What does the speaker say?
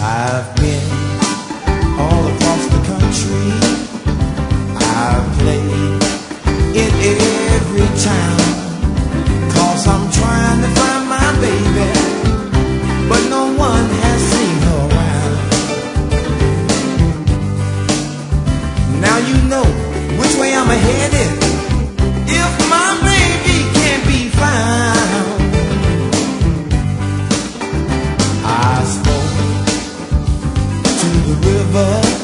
I've been all across the country. I've played in every town, 'cause I'm trying to find my baby, but no one has seen her around. Now you know which way I'm headed if my baby can't be found. I spoke to the river,